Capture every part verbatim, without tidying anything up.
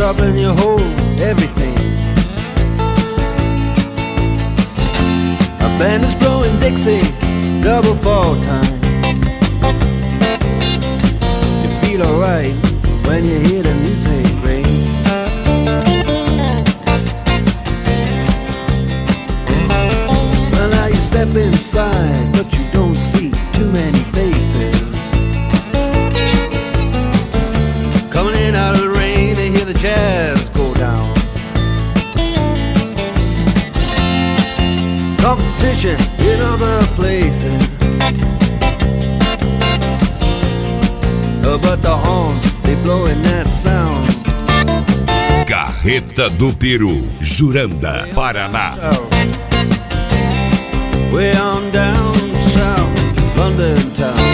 up and you hold everything. A band is blowing Dixie, double fall time. You feel alright when you hear the music ring. Well, now you step inside, but you don't see too many faces. Coming in out of the rain, they hear the jazz go down. Competition in other places, uh, but the horns, they blowing that sound. Carreta do Peru, Juranda, Paraná. Way on down south, London town.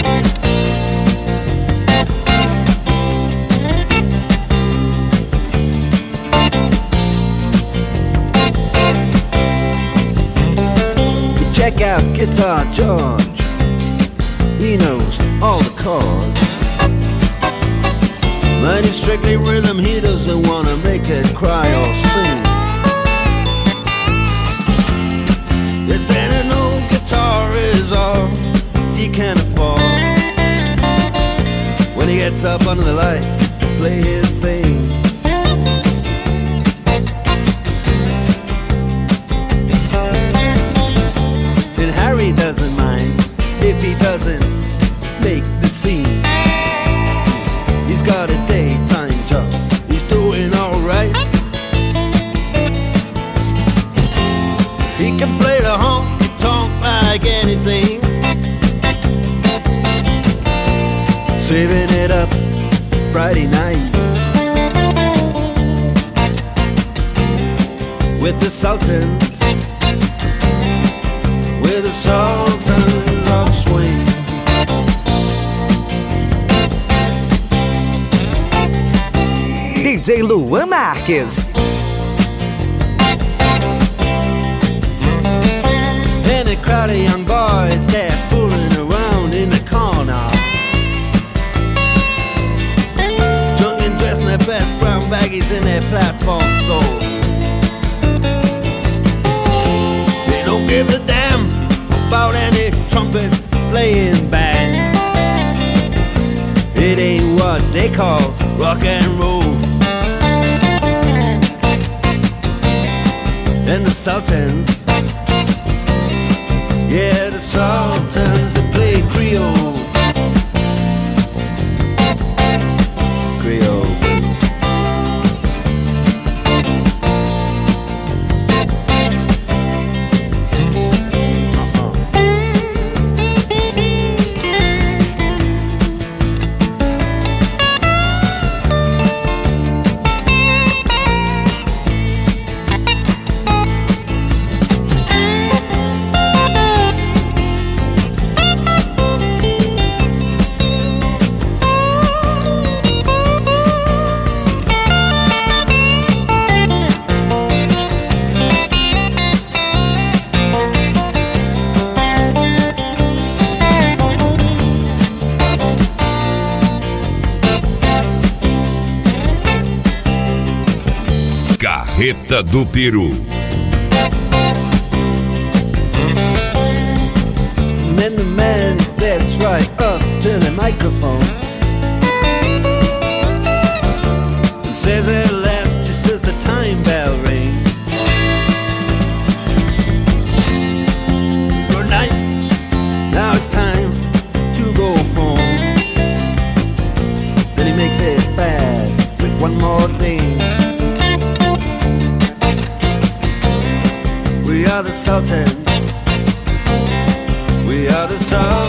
Check out Guitar George, he knows all the chords. But it's strictly rhythm, he doesn't wanna make it cry or sing. If then an old guitar is all he can afford, when he gets up under the lights to play his thing. And Harry doesn't mind if he doesn't make the scene. He's got a daytime job, he's doing alright. He can play the honky-tonk like anything, saving it up Friday night with the Sultans, with the Sultans of Swing. D J Luan Marques. And a crowd of young boys, they're fooling around in the corner, drunk and dressed in their best brown baggies in their platform soles. They don't give a damn about any trumpet playing band. It ain't what they call rock and roll. And the Sultans, yeah, the Sultans, they play Creole. Creole. Carreta do Peru. And then the man steps right up to the microphone and says at last, just as the time bell rings, good night, now it's time to go home. Then he makes it fast with one more thing. We are the Sultans, we are the Sultans.